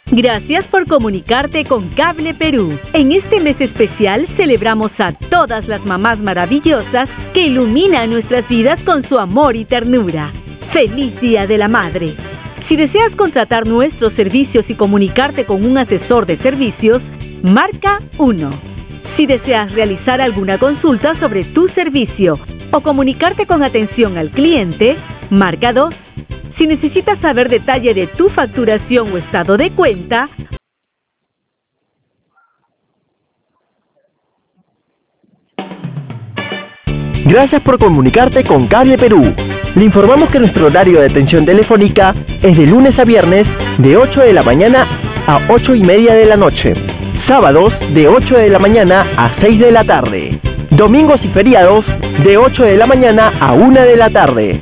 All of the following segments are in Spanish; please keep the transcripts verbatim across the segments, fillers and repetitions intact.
Gracias por comunicarte con Cable Perú. En este mes especial celebramos a todas las mamás maravillosas que iluminan nuestras vidas con su amor y ternura. ¡Feliz Día de la Madre! Si deseas contratar nuestros servicios y comunicarte con un asesor de servicios, marca uno. Si deseas realizar alguna consulta sobre tu servicio o comunicarte con atención al cliente, marca dos. Si necesitas saber detalle de tu facturación o estado de cuenta, Gracias por comunicarte con Cable Perú. Le informamos que nuestro horario de atención telefónica es de lunes a viernes de ocho de la mañana a ocho y media de la noche. Sábados de ocho de la mañana a seis de la tarde. Domingos y feriados de ocho de la mañana a una de la tarde.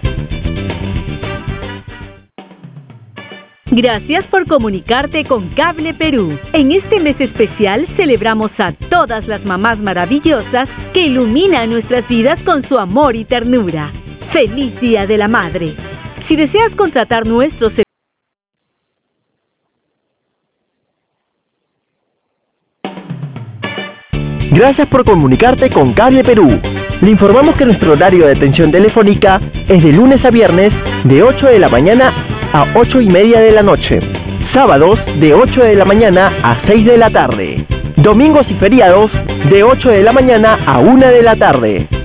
gracias por comunicarte con Cable Perú. En este mes especial celebramos a todas las mamás maravillosas que iluminan nuestras vidas con su amor y ternura. ¡Feliz Día de la Madre! Si deseas contratar nuestros servicios, Gracias por comunicarte con Cable Perú. Le informamos que nuestro horario de atención telefónica es de lunes a viernes de ocho de la mañana a ocho y media de la noche. Sábados de ocho de la mañana a seis de la tarde. Domingos y feriados de ocho de la mañana a una de la tarde.